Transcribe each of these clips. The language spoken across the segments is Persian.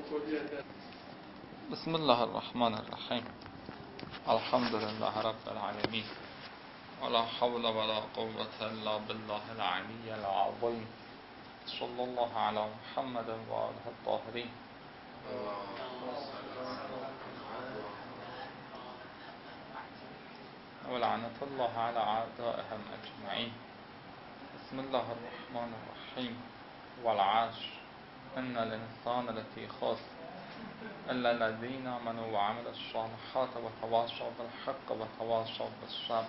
بسم الله الرحمن الرحیم. الحمد لله رب العالمین ولا حول ولا قوة الا بالله العلی العظیم. صلی الله علی محمد و آله الطاهرین. ولعنة الله على أعدائهم أجمعين. بسم الله الرحمن الرحیم. والعصر إن الإنسان لفی خسر إلا الذين آمنوا وعملوا الصالحات وتواصوا بالحق وتواصوا بالصبر.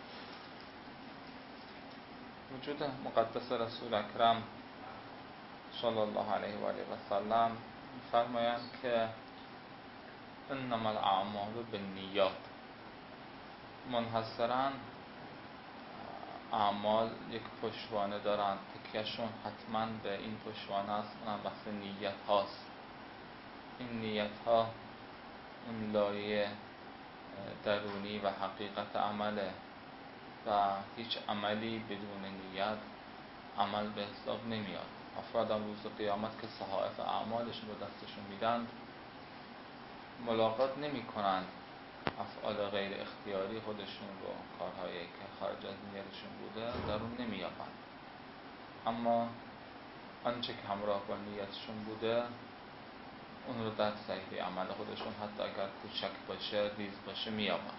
وجود مقدس رسول اکرم صلی الله علیه و آله و سلم فرمایند که انما الاعمال بالنیات. منحصرا اعمال یک پشتوانه دارند، تکیهشون حتما به این پشتوانه است، اونم بحث نیت هاست. این نیت ها اون لایه درونی و حقیقت عمله و هیچ عملی بدون نیت عمل به حساب نمیاد. افراد روز قیامت که صحائف اعمالشون رو دستشون میدن ملاقات نمی کنند افعال غیر اختیاری خودشون رو، کارهایی که خارج از نیتشون بوده در اون نمیابند، اما آنچه که همراه با نیتشون بوده اون رو در صحیفه عمل خودشون حتی اگر کوچک باشه، ریز باشه میابند.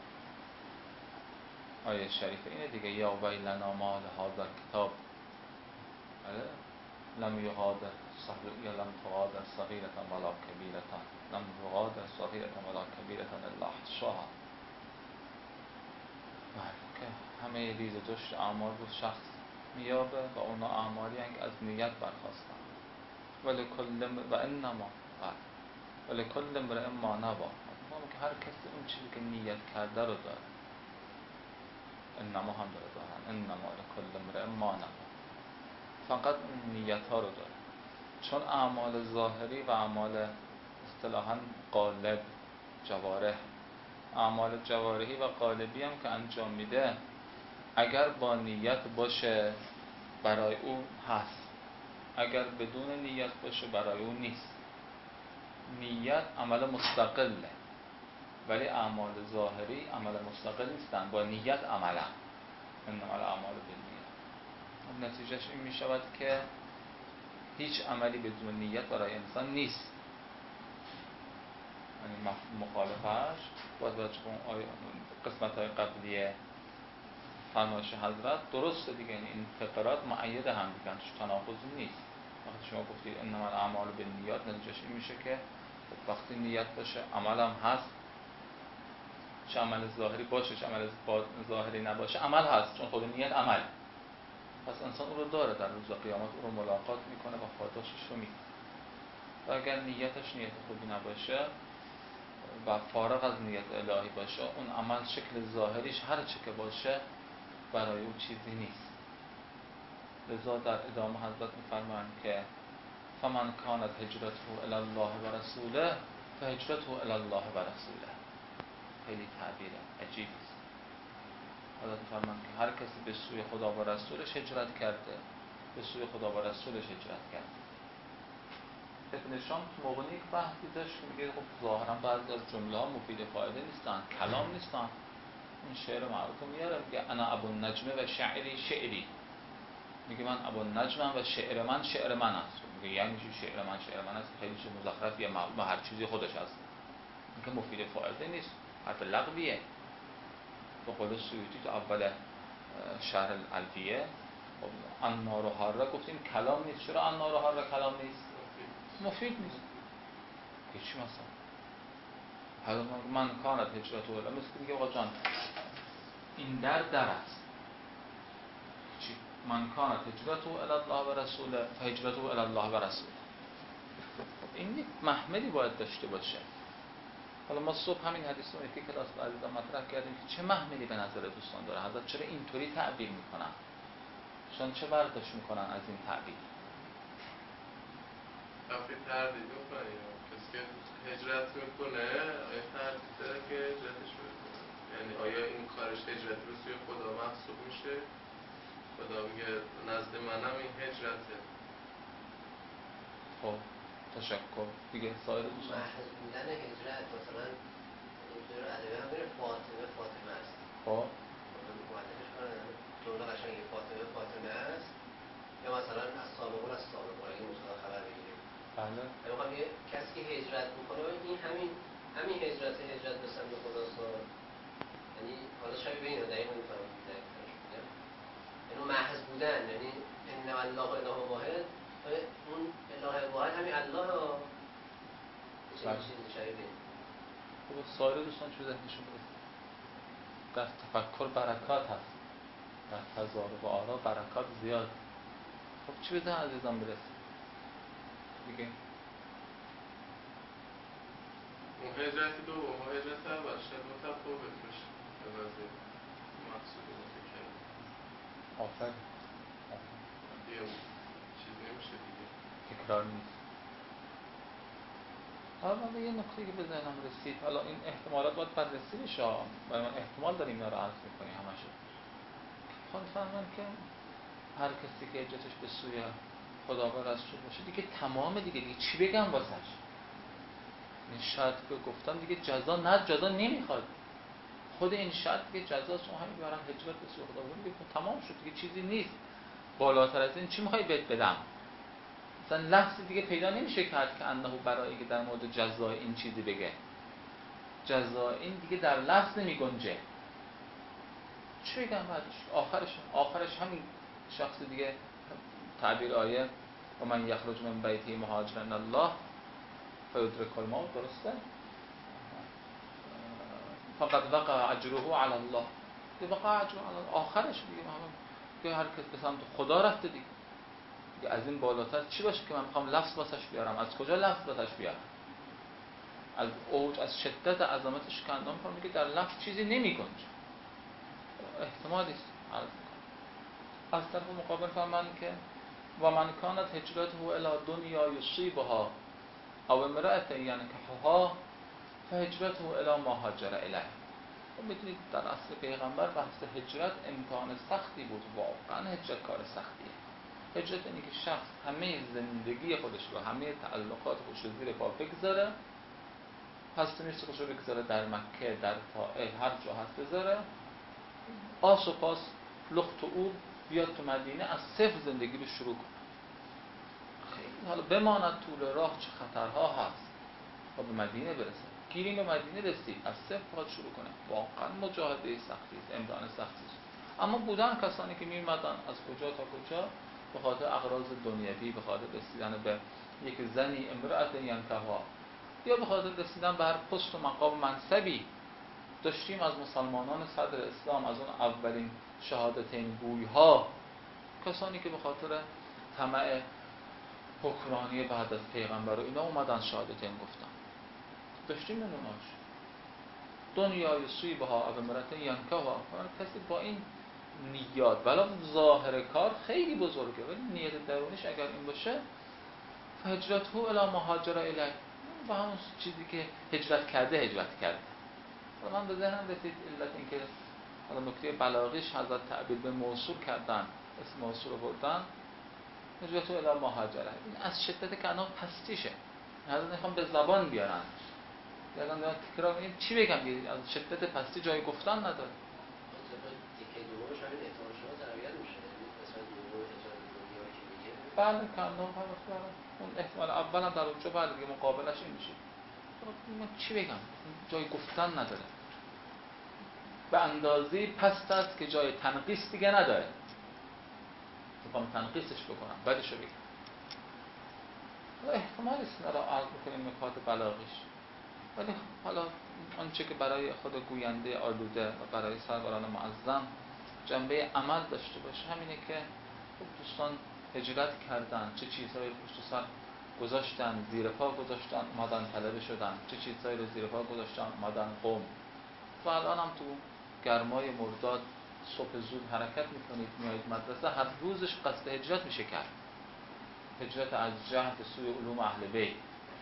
آیه شریف اینه دیگه، یا ویلنا ما لهذا الکتاب لم یغادر صغیرة ولا کبیرة لم یغادر صغیرة ولا کبیرة الا احصاها. که همه ریز و درشت اعمال رو شخص میابه و اونا اعمالی که از نیت برخواستن. ولکل امرئ ما نوی. که هر کسی اون چیزی که نیت کرده رو داره. انما هم داره دارن انما لکل امرئ ما نوی. فقط اون نیت ها رو داره. چون اعمال ظاهری و اعمال اصطلاحاً قالب جوارح، اعمال جوارحی و قالبی هم که انجام میده اگر با نیت باشه برای او هست، اگر بدون نیت باشه برای او نیست. نیت عمل مستقله، ولی اعمال ظاهری عمل مستقل نیستن، با نیت عملا. انما الاعمال بالنیات. نتیجهش این می شود که هیچ عملی بدون نیت برای انسان نیست. یعنی مخالفش باز قسمت های قبلی فرمایش حضرت درسته دیگه. یعنی این فقرات مؤید هم دیگه، توش تناقضی نیست. وقتی شما گفتید انما الاعمال بالنیات، نتیجهش این میشه که وقتی نیت باشه عمل هم هست، چه عمل ظاهری باشه چه عمل ظاهری نباشه عمل هست، چون خود نیت عمل. پس انسان اون رو داره، در روز قیامت اون رو ملاقات میکنه و پاداشش رو میده. و اگر نیتش نیت خوبی نباشه و فارغ از نیت الهی باشه، اون عمل شکل ظاهریش هر چه که باشه برای او چیزی نیست. لذا در ادامه حضرت میفرمایند که فمن کانت هجرته الی الله و رسوله فهجرته الی الله و رسوله. خیلی تعبیر عجیبی است. حضرت میفرمایند که هر کسی به سوی خدا و رسولش هجرت کرده، به سوی خدا و رسولش هجرت کرده. ابن شام تو مغنی یک بحثی داشت که میگه خب ظاهرا بعضی از جمله ها مفید فایده نیستن، کلام نیستن. این شعر معروف میاره، میگه انا ابو النجم و شعری شعری. میگه من ابو النجمم و شعر من شعر من است. میگه یعنی چی شعر من است؟ خیلی چیز مزخرفیه، معلوم هر چیزی خودش هست. میگه مفید فایده نیست، حرف لغویه. به قول سیوطی تو اول شرح الالفیه النار حاره گفتیم کلام نیست. چرا النار حاره کلام نیست؟ مفید نیست. هیچ مثلا من کانت هجرته الی، مثل میگه آقا جان این در است. چی؟ من کانت هجرته الی الله و رسوله فهجرته الی الله و رسوله. این یک محملی باید داشته باشه. حالا ما صبح همین حدیث رو یکی کلاس عزیزان مطرح کردیم که چه محملی به نظر دوستان داره حضرت، چرا اینطوری تعبیر میکنن، شان چه برداشت میکنن از این تعبیر؟ کافی تردید میکنه کسی که هجرت میکنه، آیا تردید داره که هجرتش بکنه؟ یعنی آیا این کارش هجرت به سوی خدا محسوب میشه؟ خدا میگه نزد منم این هجرته. خب تشکر دیگه سایر دوستان محض بودن هجرت مثلا اینجور ادبی هم میره فاطمه است. خب مؤلفش کنن جمله قشنگی فاطمه است، یا مثلا از سابقون اگه مصطلح خبر بگیریم. بله. میخوام یه کسی که هجرت میکنه این همین هجرت به سمت خداست. یعنی حالا شاید ببینید دقیقاً نمی‌فهمم میگم. یعنی محض بودن، یعنی ان الله اله واحد، اون اله واحد همین الله ها. چیزی شاید ببینید. خب سایر دوستان چه ذهنشون برسه؟ در تفکر برکات هست، در تضارب آرا برکات زیاد. خب چی بزن عزیزان برسه دیگه؟ اون هجرت دو و هجرت اول شاید متفاوت باشه از مقصود متکرر. آفرین دیگه چیز نمیشه دیگه، تکرار نیست. حالا من یه نکته که به ذهنم رسید، حالا این احتمالات باید بررسی بشه، برای من احتمال داریم اینا رو عرض می‌کنیم همشو. خواهد فهمن که هر کسی که هجرتش به سوی خداوند رسول باشه دیگه تمام دیگه چی بگم واسش؟ این شرط که گفتم دیگه جزا نمیخواد. خود این شرط دیگه جزاست، اون همین برام هجرت به سوی خداوند دیگه تمام شد دیگه، چیزی نیست بالاتر از این. چی میخوای بهت بدم؟ مثلا لفظی دیگه پیدا نمیشه کرد که انه برای که در مورد جزای این چیزی بگه. جزا این دیگه در لفظ نمیگنجه. چی بگم بعدش؟ آخرش همین شخص دیگه تعبیر آیه و من یخرج من بیته مهاجرا الله فیدرک الموت، درسته؟ فقط وقع اجره علی الله. وقع اجره علی الله آخرش دیگه هر کس به سمت خدا رفته دیگه. از این بالاتر چی باشه که من میخوام لفظ واسش بیارم؟ از کجا لفظ واسش بیارم؟ از اوج، از شدت عظمتش که اندام کنم که در لفظ چیزی نمیگنجه. احتمالی است عرض میکنم. از طرف مقابل فهمن که و من کانت هجرته الی دنیا یصیبها او امرأة ینکحها فهجرته الی ما هاجر الیه. میدونید در اصل پیغمبر بحث هجرت امتحان سختی بود، واقعا هجرت کار سختیه. هجرت اینه که شخص همه زندگی خودش رو، همه تعلقات خودش رو زیر پا بگذاره، پس نیست خودش رو بگذاره در مکه، در طائف، هر جا هست بذاره، آس و پاس لخت و او بیاد تو مدینه از صفر زندگی رو شروع کنه. خیلی حالا بماند طول راه چه خطرها هست تا به مدینه برسه. گیریم به مدینه رسید، از صفر باید شروع کنه. واقعا مجاهده سختی است، امتحان سختی است. اما بودن کسانی که می‌اومدن از کجا تا کجا به خاطر اغراض دنیوی، به خاطر رسیدن به یک زنی امرأة ینکحها، یا به خاطر رسیدن به هر پست و مقام منصبی. داشتیم از مسلمانان صدر اسلام، از اون اولین شهادتین گوی‌ها، کسانی که به خاطر طمع حکمرانی بعد از پیغمبر و اینا اومدن شهادتین گفتن. داشتیم نمونه‌اش. دنیا یصیبها او امرأة ینکحها، کسی با این نیات ولی ظاهر کار خیلی بزرگه، ولی نیت درونیش اگر این باشه فهجرته الی ما هاجر الیه، با همون چیزی که هجرت کرده. من به ذهنم رسید علت این که حالا نکته بلاغیش حضرت تعبیر به موصول کردن، اسم موصول بردن هجرته الی ما هاجر، این از شدت کلام پستیشه. حضرت میخوام به زبان بیارن، یعنی تکرار میگم چی بگم، از شدت پستی جای گفتن نداره. بله کندام اون احتمال اول هم در اونجا بله دیگه مقابلش این میشه. من چی بگم؟ جای گفتن نداره. به اندازه پست است که جای تنقیص دیگه نداره. میخوام تنقیصش بکنم بعدشو بگم. احتمال است اینا رو عرض بکنیم نکات بلاغیش. ولی حالا آنچه که برای خود گوینده آلوده و برای سروران معظم جنبه عمل داشته باشه همینه که خب دوستان هجرت کردن، چه چیزهایی رو پشت سر گذاشتن، زیر پا گذاشتن، اومدن طلبه شدن، چه چیزهایی رو زیر پا گذاشتن، اومدن قم. و الان هم تو گرمای مرداد صبح زود حرکت میکنید میایید مدرسه، هر روزش قصد هجرت میشه کرد. هجرت از جهل به سوی علوم اهل بیت،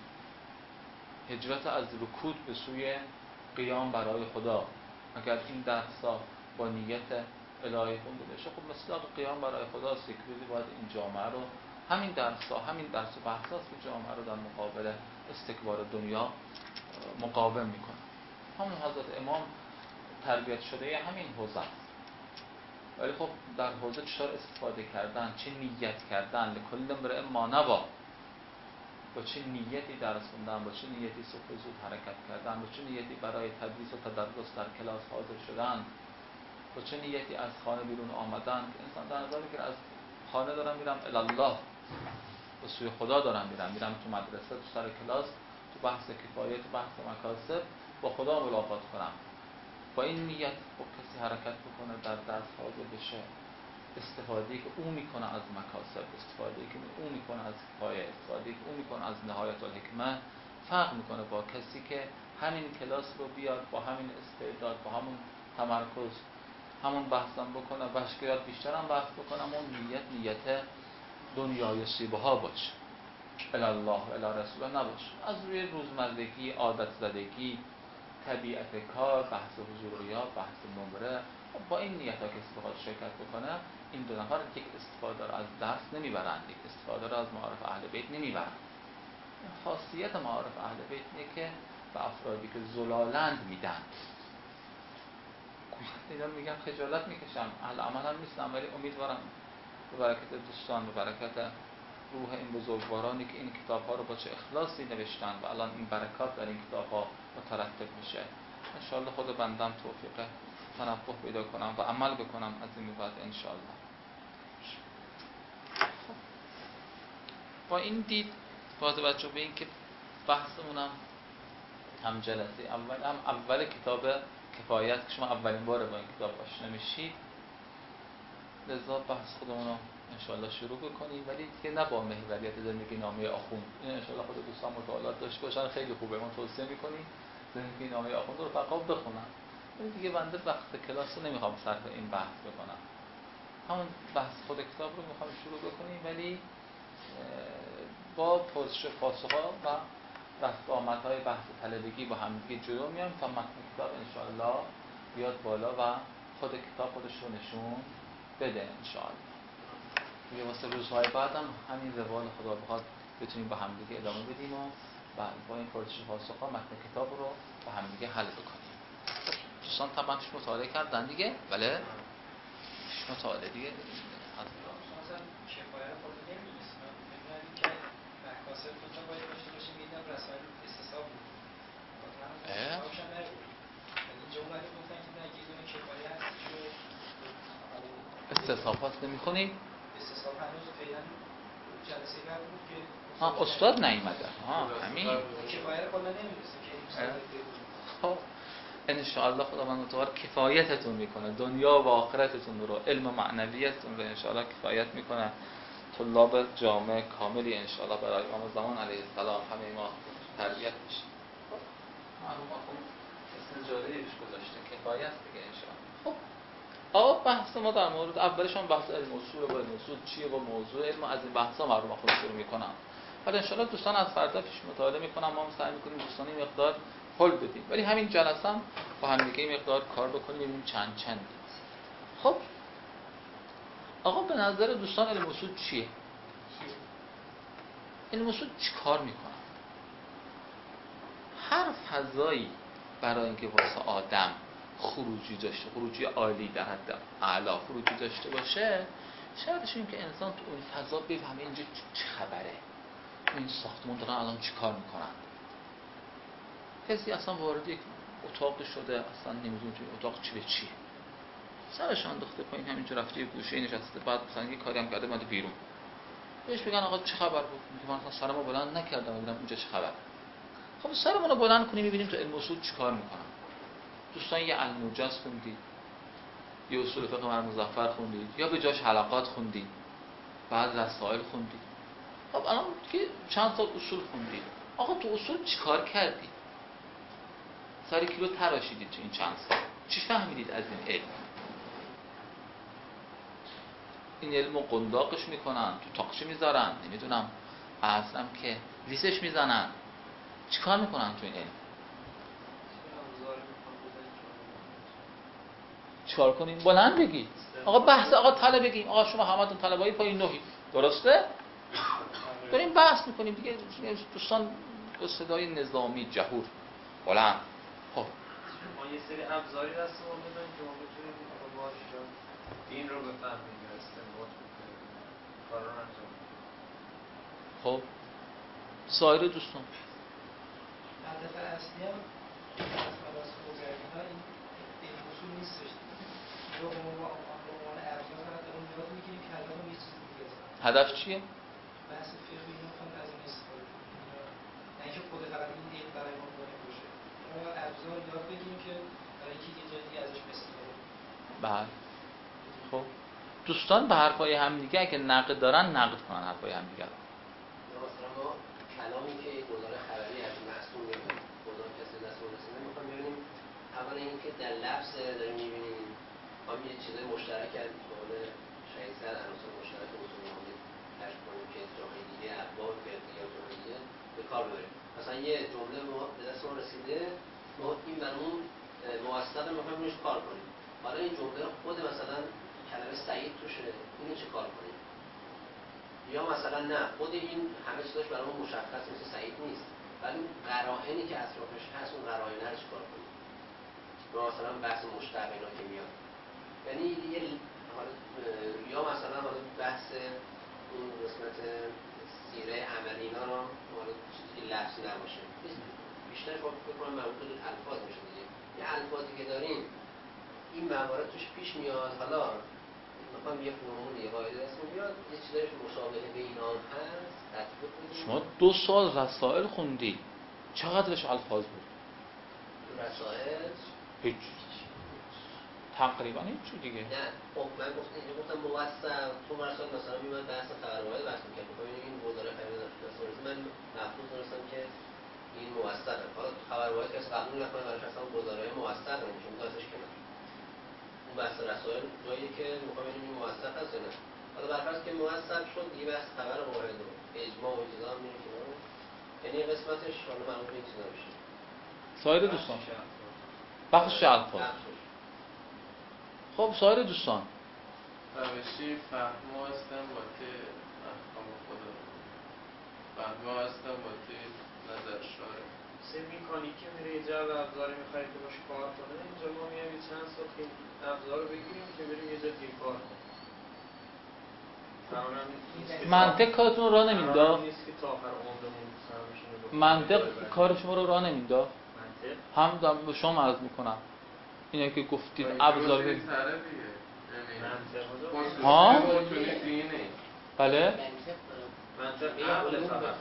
هجرت از رکود به سوی قیام برای خدا. اگر این درس‌ها با نیت الهی خونده بشه خب مصداق قیام برای خداست. یک روزی باید این جامعه رو همین درس و بحث هاست که جامعه رو در مقابل استکبار دنیا مقاوم میکنه. همون حضرت امام تربیت شده همین حوزه است. ولی خب در حوزه چطور استفاده کردن، چه نیت کردن، لکل امرئ ما نوی، با چه نیتی درس خوندن، با چه نیتی صبح زود حرکت کردن، با چه نیتی برای تدریس و تدرس در کلاس حاضر شدن، با چه نیتی از خانه بیرون آمدن. که انسان در نظر میگیره از خانه دارم میرم الله، به سوی خدا دارم میرم تو مدرسه، تو سر کلاس، تو بحث کفایت، تو بحث مکاسب با خدا ملاقات کنم. با این نیت با کسی حرکت بکنه، در درس حاضر بشه، استفاده که او میکنه از مکاسب، استفاده که او میکنه از کفایه، استفاده که او میکنه از نهایت الحکمه، فرق میکنه با کسی که همین کلاس رو بیاد با همین استعداد، با همون تمرکز همون بحثم بکنه و شاید بیشتر هم بحث بکنم، اون نیت دنیای سیبها باشه، الی الله و الی رسول نباشه، از روی روزمرگی، عادت زدگی، طبیعت کار، بحث حضور یا بحث نمره، با این نیت ها کسی بخواد شرکت بکنه، این دو نفر یک استفاده را از درس نمیبرند، یک استفاده را از معارف اهل بیت نمیبرند. خاصیت معارف اهل بیت اینه که به افرادی که زلالند میدن. اینا میگن خجالت میکشم، اهل عمل هم نیستم، ولی امیدوارم به برکت دوستان، به برکت روح این بزرگوارانی که این کتاب ها رو با چه اخلاصی نوشتن و الان این برکات در این کتاب ها مترتب میشه، انشاءالله خود بندم توفیق تنبه پیدا کنم و عمل بکنم از این بعد انشاءالله. با این دید با توجه به این که بحثمونم هم جلسه اول کتاب کفایت که شما اولین باره با این کتاب آشنا میشید، لذا بحث خودمون رو انشاءالله شروع بکنیم، ولی دیگه نه با محوریت زندگی نامه آخوند. این انشاءالله خود دوستان مطالعات داشته باشن، خیلی خوبه، ما توصیه میکنیم زندگی نامه آخوند رو فقط بخونن. ولی دیگه بنده وقت کلاس رو نمیخوام صرف این بحث بکنم، همون بحث خود کتاب رو میخوام شروع بکنیم، ولی با پرسش پاسخ‌ها و رفت آمدهای بحث طلبگی با هم دیگه جلو میایم تا متن کتاب انشاءالله بیاد بالا و خود کتاب خودش رو نشون بده انشاءالله. دیگه واسه روزهای بعدم همین روال خدا بخواد بتونیم با هم دیگه ادامه بدیم و با این پرسش پاسخ‌ها متن کتاب رو با هم دیگه حل بکنیم. دوستان طبعا مطالعه کردن دیگه، بله مطالعه دیگه مثلا کفایه رو خود نمی‌دونست، من می‌دونم که مکاسب تو باید داشته باشیم، می‌دونم رسائل استصحاب بود. استصحابش هم نبود. اینجا اومده گفتن که نه یه دونه کفایه هست که استصحابات نمی‌خونید؟ استصحاب هنوز فعلا جلسه قبل بود که استاد نیومده. همین کفایه رو کلا نمی‌دونست که این خب انشاءالله خداوند متعال کفایتتون میکنه، دنیا و آخرتتون رو، علم و معنویتتون رو انشاءالله کفایت میکنه. طلاب جامع کاملی انشاءالله برای امام زمان علیه السلام همه ما تربیت میشه. معلوم اسم جالبی بهش گذاشته کفایت دیگه انشاءالله. خب آقا بحث ما در مورد اولش هم بحث علم اصول و علم اصول چیه و موضوع علم از این بحثا معلومه خود شروع میکنم. بعد انشاءالله دوستان از فردا پیش مطالعه میکنم، ما هم سعی میکنیم دوستان این مقدار حل بدیم، ولی همین جلسه هم با هم دیگه مقدار کار بکنیم ببینیم چند. خب آقا به نظر دوستان علم اصول چیه؟ علم اصول چی کار میکنه؟ هر فضایی برای اینکه واسه آدم خروجی داشته، خروجی عالی در حد اعلی خروجی داشته باشه، شرطش اینه که انسان تو اون فضا بفهمه اینجا چه خبره، این ساختمون دارن الان چی کار میکنن. کسی اصلا وارد یک اتاق شده اصلا نمیدونه توی اتاق چی به چیه، سرش انداخته پایین همینجا رفته یه گوشه نشسته، بعد مثلا یه کاری هم کرده اومده بیرون، بهش بگن آقا چه خبر بود؟ میگه من اصلا سرمو بلند نکردم ببینم اینجا چه خبر. خب سرمون رو بلند کنیم ببینیم تو علم اصول چیکار میکنن. دوستان یه الموجز خوندید، یه اصول فقه مرموزفر خوندید، یا به جاش حلقات خوندید، بعد رسائل خوندید. خب الان که چند تا اصول خوندید، آقا تو اصول چیکار کردید؟ سر کیلو تراشیدید تو این چند سال، چی فهمیدید از این علم؟ این علم رو قنداقش میکنن، تو تاقچه میذارن، نمیدونم اصلا که ریسش میزنن، چیکار میکنن تو این علم؟ چیکار کنیم؟ بلند بگید آقا، بحث آقا طلب بگیم آقا شما همتون طلبای پای نهی، درسته؟ داریم بحث میکنیم دیگه. دوستان با صدای نظامی جهور بلند. خب ما یه سری ابزاری دستمون بدن که ما بتونیم باهاش دین رو بفهمیم یا استنباط بکنیم، کارا رو انجام بدیم. خب سایر دوستان هدف اصلی هم از مباحث بزرگی‌ها این اصول نیستش. رو به عنوان ابزار فقط داریم یاد میگیریم که هدف یه چیز دیگه است. هدف چیه؟ بحث فقهی میخوام از این استفاده کنیم. نه اینکه خود فقط این دین برای ما مهم باشه. ما ابزار یاد بگیریم که برای اینکه یه جای دیگه ازش استفاده کنیم. بله. خب دوستان به حرفای هم دیگه اگه نقد دارن نقد کنن حرفای هم دیگه. مثلا ما کلامی که گزاره خبری از معصوم میگیم گزاره کسی دستمون رسیده میخوام ببینیم اولا اینکه در لفظ داریم میبینیم ما یه چیزای مشترک از قول شهید سر عناصر مشترک مسلمانی کشف کنیم که جاهای دیگه ابواب فقهی یا جاهای دیگه به کار ببریم. مثلا یه جمله ما به دستمون رسیده ما این برامون موثق میخوایم روش کار کنیم. حالا این جمله خود مثلا کلمه سعید توشه، اینو چه کار کنیم؟ یا مثلا نه خود این همه چیزاش برامون مشخص مثل سعید نیست، ولی قرائنی که اطرافش هست اون قرائن رو چیکار کنیم؟ یا مثلا بحث مشتق اینا که میاد، یعنی دیگه یا مثلا حالا بحث اون قسمت سیره عملی اینا رو حالا چیزی لفظی نباشه، بیشتر فکر کنم مربوط به الفاظ میشه دیگه. یه الفاظی که داریم این موارد توش پیش میاد، حالا میخوام یه فرمول یه قاعده اسم بیاد یه چیزایی مشابه به اینا هست تطبیق بدیم. شما 2 سال رسائل خوندی چقدرش الفاظ بود؟ رسائل هیچ تقریبا هیچ دیگه. نه خب من گفتم موثق تو رسائل مثلا میاد بحث خبرواید بحث میکنم ببینید این گزاره خبری داشته من محفوظ داشتم که این موثقه. حالا خبرواید کسی قبول نکنه براش اصلا گزاره موثق نمیشه میذارش کنار. اون بحث رسائل جایی که میخوام ببینیم این موثق هست یا نه. حالا برفرض که موثق شد دیگه بحث خبر واحد و اجماع و چیزا میره کنار، یعنی قسمتش حالا مربوط به این چیزا میشه. سایر دوستان بخش الفاظ. خب سایر دوستان روشی فهمو هستم باته احکام خدا، فهمو هستم باته نظر شاره سه میکانیکی میره یه جو ابزاری میخواید که باشه کار کنه، اینجا ما میایم یه چند ساعت این ابزار رو بگیریم که بریم یه جا دیگه کار کنیم. منطق کارتون رو راه نمینداخت. نیست که تا آخر عمرمون سرمشون رو منطق کار شما رو راه نمینداخت. منطق هم به شما عرض میکنم اینه که گفتید ابزار دیگه ها دینه. بله منطق عقل فقط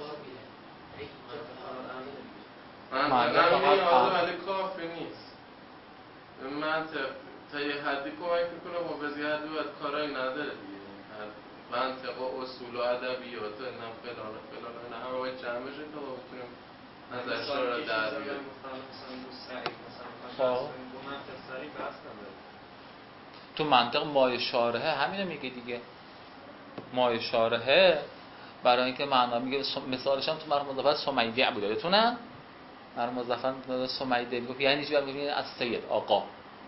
منطق میاد ولی کافی نیست. منطق تا یه حدی کمک میکنه و به زیادی باید کارایی نداره دیگه. منطق و اصول و ادبیات و نه فلان و فلان و نه همه باید جمع بشه تا بتونیم نظرش رو در بیاریم. تو منطق مایه شارحه همینو میگه دیگه. مایه شارحه برای اینکه معنا میگه مثالش هم تو مرحوم مظفر سمیدی بود یادتونه؟ مرحوم مظفر سمیدی میگه یعنی چی؟ میگه از سید آقا.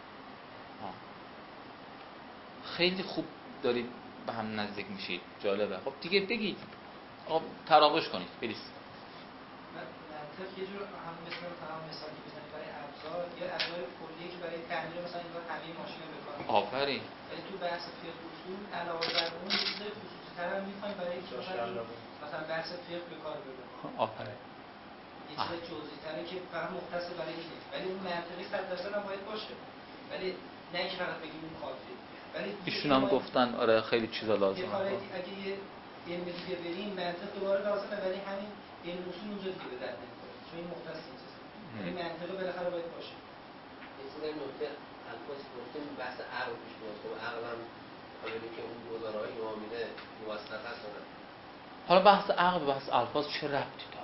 خیلی خوب دارید به هم نزدیک میشید، جالبه. خب دیگه بگید تراوش کنید برید. منطق یه جور هم مثالی بزنید برای ابزار یا ابزار کلیه که برای تعمیر مثلا انگار همه ماشینا به کار میبرن. آفرین. ولی تو بحث فقه اصول علاوه بر اون چیزای خصوصی‌تر هم می‌خوایم برای اینکه مثلا بحث فقه به کار ببریم. آفرین. یه چیز جزئی‌تره که فقط مختص برای این نیست، ولی اون منطقی 100% هم باید باشه. ولی نه اینکه فقط بگیم اون کافیه. ولی ایشون هم گفتن آره خیلی چیزا لازمه. اگه یه علم دیگه بریم منطق دوباره لازمه، ولی همین علم اصول اونجا دیگه به درد نمی‌خوره. چون این مختص نیست. یعنی منطق بالاخره باید باشه. یه چیز نکته الفاظ گفتیم بحث عقل پیش میاد. خب عقل هم حالا که اون گزاره‌های امامیده موثق هست نه. حالا بحث عقل به بحث الفاظ چه ربطی داره؟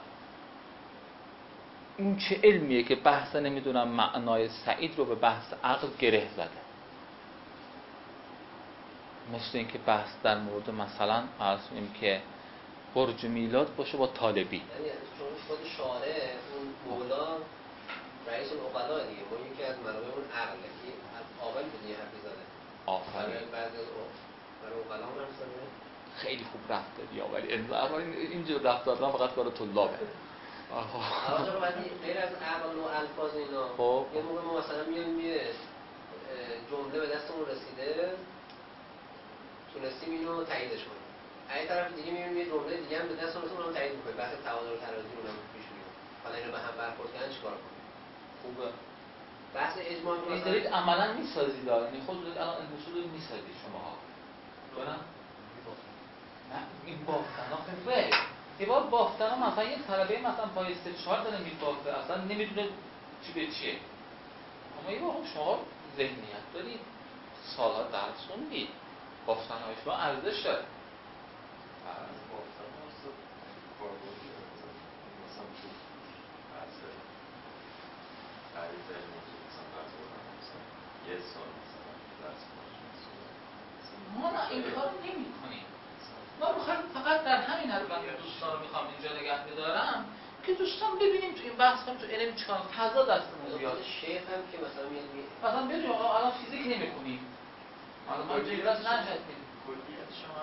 این چه علمیه که بحث نمیدونم معنای سعید رو به بحث عقل گره زده؟ مثل اینکه بحث در مورد مثلا عرض کنیم که برج میلاد باشه با طالبی. یعنی چون خود شارع اون مولا رئیس العقلاء دیگه، ما یکی از منابع اون عقله که عاقل بودی حرفی زده. آفرین. بعضی از برای عقلاء هم هستن. خیلی خوب رفتاری ها، ولی اینجور رفتار فقط کار طلابه. آقا ولی غیر از اعمال و الفاظ اینا یه موقع ما مثلا میایم یه جمله به دستمون رسیده تونستیم اینو تاییدش کنیم، از این طرف دیگه میایم یه جمله دیگه هم به دستمون رسیده اونم تایید می‌کنیم، بحث تعادل و ترازی اونم پیش میاد. حالا اینو به هم برخورد کردن چیکار کنیم؟ خوبه. بحث اجماع این دارید عملاً می‌سازید، یعنی خود دارید الان این اصول رو می‌سازید شماها. نه این بافتنا خوبه. یه بار بافتنا مثلا یه طلبه مثلا پای 3-4 داره میبافته، اصلا نمیدونه چی به چیه. اما یه بار شما ذهنیت دارید، سالها درس خوندید، بافتن‌های شما ارزش داره. بافتن اصلا کاربردی مثلا تو بحث تعریف علم موضوع مثلا درس بودن مثلا یه سال مثلا درس ما نه این کار نمی کنیم. ما میخوایم فقط در همین حد دوستان رو میخوام اینجا نگه بدارم که دوستان ببینیم تو این بحث کنیم تو علم چیکار فضا دستمون بیاد. شیخ هم که مثلا میاد مثلا بدونیم الان فیزیک نمی‌خونیم. الان ما جلوس نشدیم. کلیت شما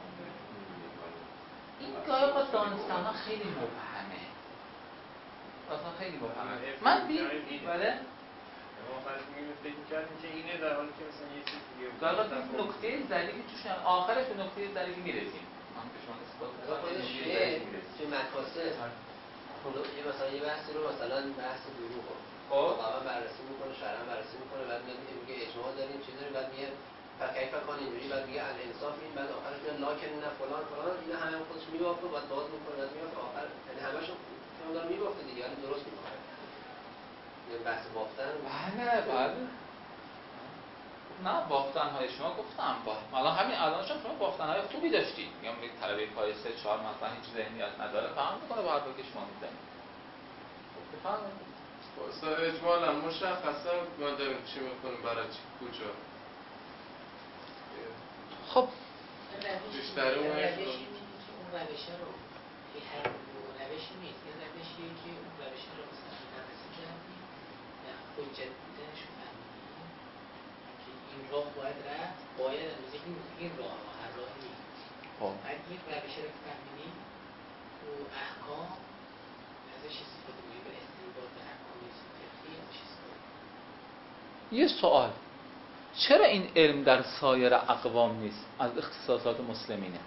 این گاهی اوقات دانستن‌ها خیلی مبهمه. مثلا خیلی مبهمه. من بله ما فرض می‌کنیم فکر کردیم که اینه در حالی که مثلا یه چیز دیگه بود. گاهی نکته ظریفی توش آخرش به نکته ظریفی میرسیم. من که شما اثبات کنم توی مکاسب یه مثلا یه بحثی رو مثلا بحث دروغ واقعا بررسی میکنه، شرعا بررسی میکنه، بعد میگه اجماع داریم چیز داریم، بعد میگه فکیف کان اینجوری، بعد میگه الانصاف این، بعد آخرش میگه لاکن نه فلان فلان، اینا همه خودش میوافقه، بعد باز میکنه، بعد میاد آخر یعنی همه‌شو اون میوافقه دیگه، یعنی درست میکنه. یه بحث بافتن بله نه بافتن‌های شما گفتم الان همین الان شما بافتن‌های خوبی داشتید. میگم یک طلبه پای 3-4 مثلا هیچ ذهنیت نداره فهم می‌کنه با حرفی که شما می‌زنید. بفرمایید. واسه اجمالا مشخصا ما داریم چی می‌کنیم برای چی کجا. خب بیشتر اون روشه رو که هر روشی نیست، یه روشیه که اون روش رو مثلا بررسی کردیم و حجت بودنش رو فهمیدیم که این راه باید رفت، باید امروزه این راه هر راه نیست. باید یک روش رو فهمیدیم و احکام ازش استفاده کنیم به استنباط احکام فقهی ازش استفاده کنیم. یه سوال، چرا این علم در سایر اقوام نیست؟ از اختصاصات مسلمینه.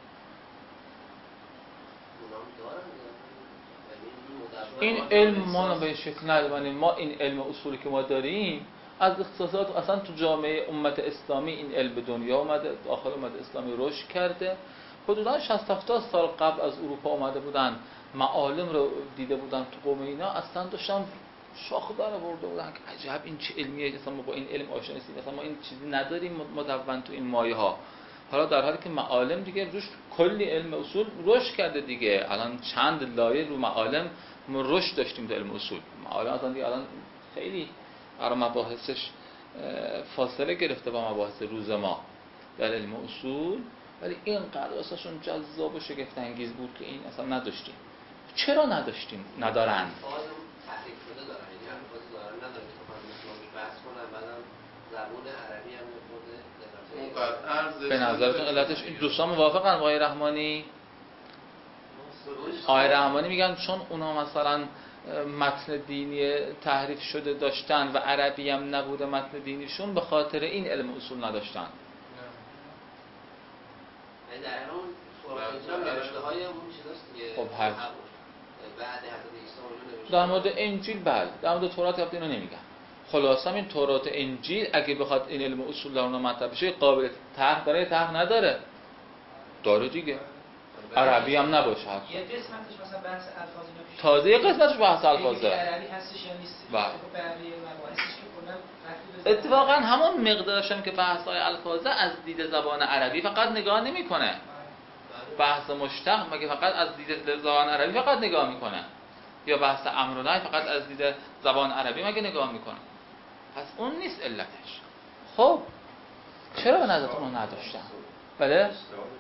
این علم ما به شکل نداریم. ما این علم اصولی که ما داریم از اختصاصات اصلا تو جامعه امت اسلامی این علم به دنیا اومده، داخل امت اسلامی رشد کرده. حدوداً 60-70 سال قبل از اروپا اومده بودن، معالم رو دیده بودن تو قوم اینا، اصلا داشتن شاخ داره برده بودن که عجب این چه علمیه، اصلا ما با این علم آشنا نیستیم، مثلا ما این چیزی نداریم مدون تو این مایه ها. حالا در حالی که معالم دیگه روش کلی علم اصول رشد کرده دیگه. الان چند لایه رو معالم ما رشد داشتیم در علم اصول. معالم اصلا دیگه الان خیلی برای مباحثش فاصله گرفته با مباحث روز ما در علم اصول، ولی اینقدر واسهشون جذاب و شگفت انگیز بود که این اصلا نداشتیم. چرا نداشتیم؟ ندارن. تحریف شده دارن، یعنی الفاظی دارن ندارن که بخوام اسلامش بحث کنن، بعدم زبان عربی هم به نظرتون علتش این دوستان موافقن آقای رحمانی؟ آقای رحمانی میگن چون اونا مثلا متن دینی تحریف شده داشتن و عربی هم نبوده متن دینیشون، به خاطر این علم اصول نداشتن. نه در اون فرقه نوشته های اون چیزاست دیگه. خب هر بعد حضرت عیسی اونجا نوشته در مورد انجیل بله، در مورد تورات البته اینو نمیگن. خلاصه این تورات انجیل اگه بخواد این علم اصول در اونها مطرح بشه قابل طرح داره، طرح نداره؟ داره دیگه. عربی هم نباشه. یه قسمتش مثلا بحث الفاظ اینا پیش. تازه یه قسمتش بحث الفاظه. عربی هستش یا نیست؟ بله. بقیه مباحثش که کلا اتفاقا همون مقدارش هم که بحث‌های الفاظه از دید زبان عربی فقط نگاه نمی‌کنه. بحث مشتق مگه فقط از دید زبان عربی فقط نگاه می‌کنه؟ یا بحث امر و نهی فقط از دید زبان عربی مگه نگاه می‌کنه؟ پس اون نیست علتش. خب چرا به نظرتون اون نداشتن؟ بله؟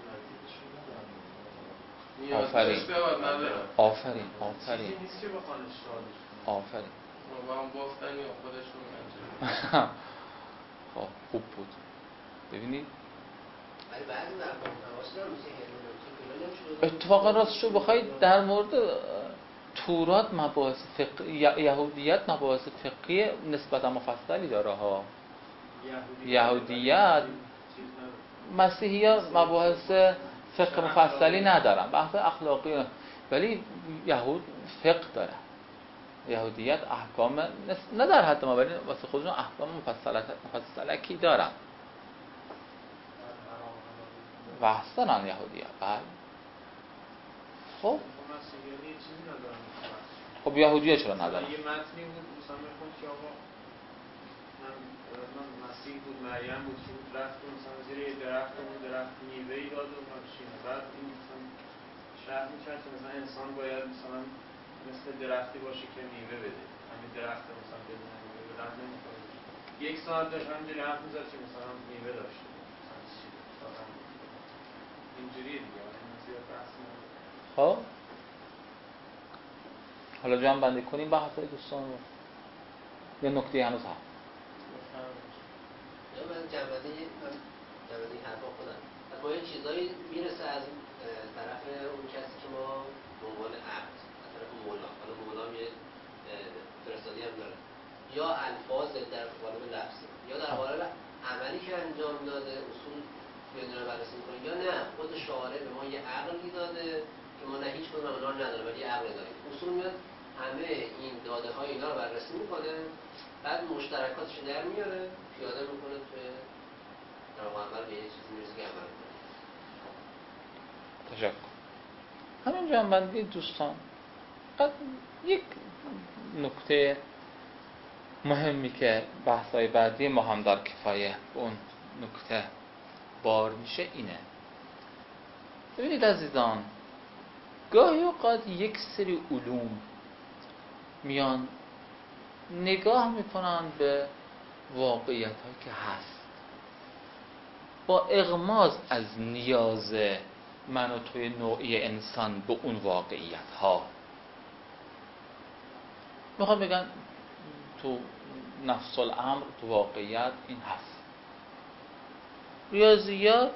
آفرین آفرین آفرین چیزی نیست که بخوان اشتغالش آفرین با هم بافتن یا خودشون انجام خب خوب بود. ببینید ولی بعضی مردم تماس دارن مثل هرمنوتیک اینا نمیشه. اتفاقا راستشو بخواید در مورد تورات مباحث فقهی یهودیت مباحث فقهی نسبتا مفصلی داره ها. یهودیت مسیحیت مباحث فقه مفصلی ندارن، بحث اخلاقی، ولی یهود فقه داره. یهودیت احکام نه در حد ما، ولی واسه خودشون احکام مفصلکی دارن. بحث دارن یهودیت. بله. خب یهودیت چرا ندارن؟ یه متنی بود مثلا میخوند که آقا من مسیح بود، مریم بود که بود رفت مثلا زیر یه درخت بود، درخت میوه‌ای داد و همچین. بعد این مثلا شرح می‌کرد که مثلا انسان باید مثلا مثل درختی باشه که میوه بده. همین درخت مثلا بدون میوه بدن نمی‌کنه. یک ساعت داشت همینجوری حرف می‌زد که مثلا میوه داشته مثلا چی اینجوریه دیگه. این زیاد بحث نداره. خب حالا جمع بندی کنیم بحثای دوستان رو. یه نکته هنوز هست. من جنبندی حرفا خودم. از با یه چیزایی میرسه از طرف اون کسی که ما به عنوان عبد، از طرف مولا، حالا مولا یه فرستادی هم داره، یا الفاظ در قالب لفظی یا در قالب عملی که انجام داده اصول بدون بررسی می‌کنه، یا نه خود شارع به ما یه عقلی داده که ما نه هیچ کدوم اونا رو نداره ولی عقل داریم. اصول میاد همه این داده های اینا رو بررسی میکنه، بعد مشترکاتش در میاره، پیاده میکنه توی در عمل به یه چیزی میرسه که عمل کنه. تشکر. همین جنبندی دوستان. یک نکته مهمی که بحث‌های بعدی ما هم در کفایه به اون نکته بار میشه اینه. ببینید عزیزان، گاهی اوقات یک سری علوم میان نگاه میکنن به واقعیت هایی که هست با اغماض از نیاز من و توی نوعی انسان به اون واقعیت ها. میخوام بگن تو نفس الامر تو واقعیت این هست. ریاضیات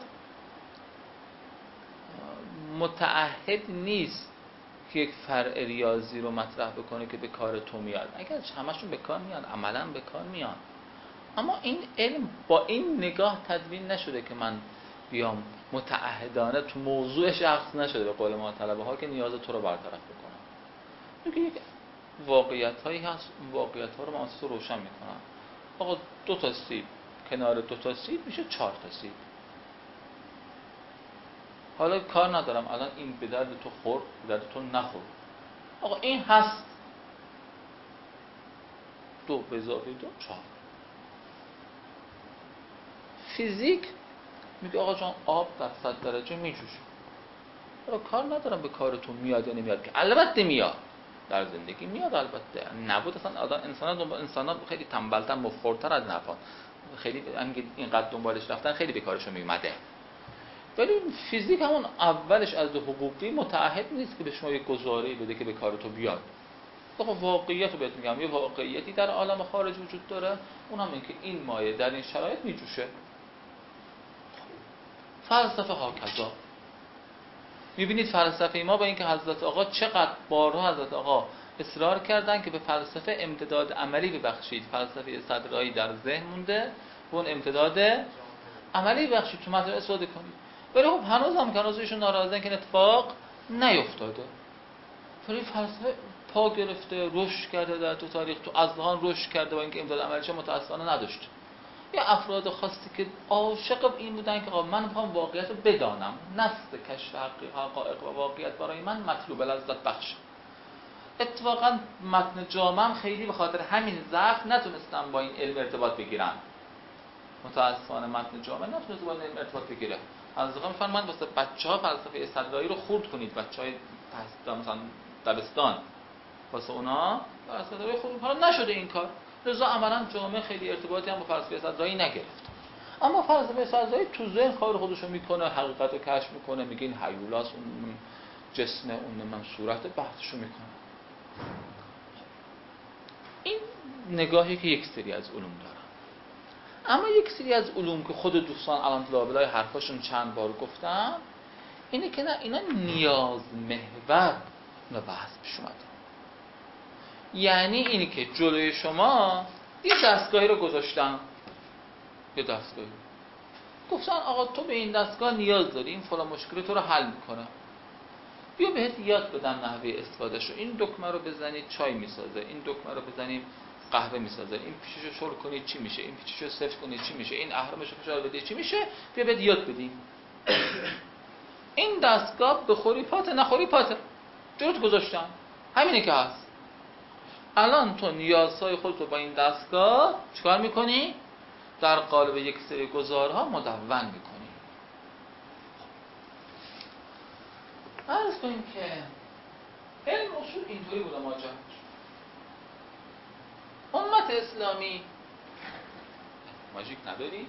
متعهد نیست که یک فرع ریاضی رو مطرح بکنه که به کار تو میاد. اگر همشون به کار میاد، عملاً به کار میاد، اما این علم با این نگاه تدوین نشده که من بیام متعهدانه تو موضوع شخص نشده به قول ما طلبه ها که نیاز تو رو برطرف بکنم. میگه یک واقعیت هایی هست، اون واقعیت ها رو من تو روشن میکنم. آقا 2 تا سیب کنار 2 تا سیب میشه 4 تا سیب. حالا کار ندارم الان این به درد تو خورد، به درد تو نخورد. آقا این هست 2 به اضافه 2 4. فیزیک میگه آقا جان آب در 100 درجه میجوشه. حالا کار ندارم به کار تو میاد یا نمیاد، که البته میاد در زندگی میاد. البته نبود اصلا انسان خیلی تنبلتر مفخورتر از نفا، خیلی اینقدر دنبالش رفتن خیلی به کارشون میومده. ولی فیزیک همون اولش از حقوقی متعهد نیست که به شما یک گزاره‌ای بده که به کار تو بیاد. آقا واقعیت رو بهت میگم، یه واقعیتی در عالم خارج وجود داره، اونم این که این مایع در این شرایط میجوشه. فلسفه ها کذا. میبینید فلسفه ما با اینکه حضرت آقا چقدر بارها حضرت آقا اصرار کردن که به فلسفه امتداد عملی ببخشید، فلسفه صدرایی در ذهن مونده، اون امتداد عملی ببخشید تو مطلب استفاده کنید. ولی خب هنوز ایشون ناراضی‌ان که این اتفاق نیفتاده. ولی فلسفه پا گرفته، رشد کرده در تو تاریخ، تو اذهان رشد کرده با اینکه امتداد عملیش متأسفانه نداشته. یه افراد خاصی که عاشق این بودن که من میخوام واقعیت رو بدانم، نفس کشف حقایق و واقعیت برای من مطلوب لذت بخش. اتفاقا متن جامع خیلی به خاطر همین ضعف نتونستن با این علم ارتباط بگیرن. متأسفانه متن جامع نتونست با این علم ارتباط بگیره. از واقع میفرمان واسه بچه‌ها فلسفه صدرایی رو خورد کنید، بچه‌های مثلا دبستان واسه اونا فلسفه صدرایی خورد. حالا نشده این کار، لذا عملاً جامعه خیلی ارتباطی هم با فلسفه صدرایی نگرفت. اما فلسفه صدرایی تو ذهن کار خودشو میکنه، حقیقت رو کشف میکنه، میگه این هیولاس، اون جسم، اون من صورت، بحثشو میکنه. این نگاهی که یک سری از علوم دارن. اما یک سری از علوم که خود دوستان الان لابلای حرفاشون چند بار گفتم اینه که نه، اینا نیاز محور اینا بحث پیش اومده. یعنی اینی که جلوی شما یه دستگاهی رو گذاشتن، یه دستگاهی گفتن آقا تو به این دستگاه نیاز داری، این فلان مشکل تو رو حل میکنه، بیا بهت یاد بدم نحوه استفادهش رو، این دکمه رو بزنید چای میسازه، این دکمه رو بزنید قهوه میسازه، این پیچش رو شل کنید چی میشه، این پیچش رو صفر کنید چی میشه، این اهرمش رو فشار بدید چی میشه، بیا بهت یاد بدیم. این دستگاه بخوری پاته نخوری پاته، جلوت گذاشتم، همینه که هست. الان تو نیازهای خودت رو با این دستگاه چیکار میکنی؟ در قالب یک سری گزارها مدون میکنی. عرض کنیم که علم اصول اینطوری بوده ماجراش. امت اسلامی ماژیک نداری؟